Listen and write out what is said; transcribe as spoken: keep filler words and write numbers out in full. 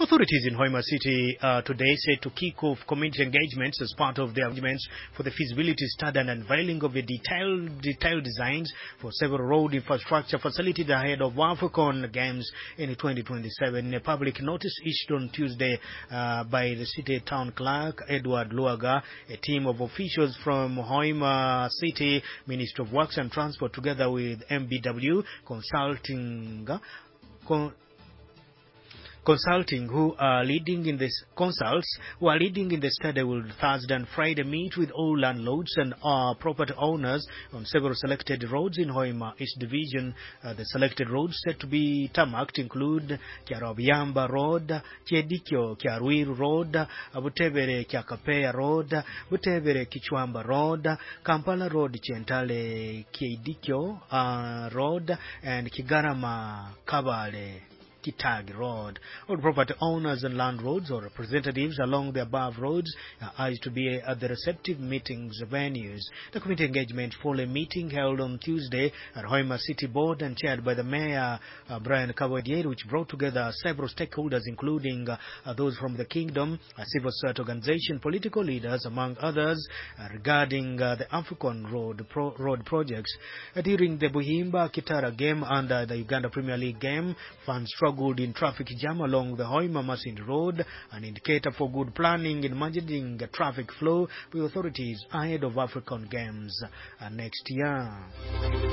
Authorities in Hoima City uh, today said to kick off community engagements as part of their arrangements for the feasibility study and unveiling of the detailed, detailed designs for several road infrastructure facilities ahead of AFCON Games in twenty twenty-seven. A public notice issued on Tuesday uh, by the city town clerk, Edward Luaga, a team of officials from Hoima City, Ministry of Works and Transport, together with M B W Consulting, uh, con Consulting, who are leading in this consults, who are leading in the study, will Thursday and Friday meet with all landlords and uh, property owners on several selected roads in Hoima East Division. Uh, the selected roads set to be tarmacked include Kiarabiamba Road, Kiedikyo Kiarwiru Road, Butebere Kiakapea Road, Butebere Kichwamba Road, Kampala Road Chentale Kiedikyo uh, Road, and Kigarama Kabale Kitagi Road. All property owners and landlords or representatives along the above roads are urged to be at the receptive meetings venues. The committee engagement followed a meeting held on Tuesday at Hoima City Board and chaired by the Mayor uh, Brian Kabwedier, which brought together several stakeholders, including uh, uh, those from the Kingdom, a civil society organization, political leaders, among others, uh, regarding uh, the AFCON road, pro road projects. Uh, during the Buhimba Kitara game under the Uganda Premier League game, fans struggled in traffic jam along the Hoima Masindi Road, an indicator for good planning in managing the traffic flow with authorities ahead of African Games uh, next year.